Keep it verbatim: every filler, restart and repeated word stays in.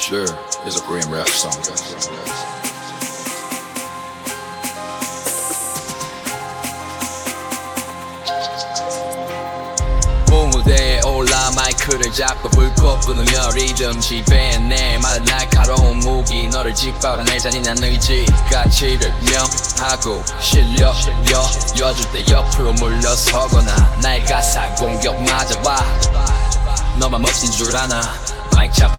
Slur is a Korean rap song. 무대에 올라 마이크를 잡고 불꽃 뿜으며 리듬 지배내 말은 날카로운 무기 너를 짓밟아낼 잔인한 의지 가치를 명하고 실력 여줄 때 옆으로 물러서거나 날 가사 공격 맞아봐 너만 멋진 줄 아나 마이크 잡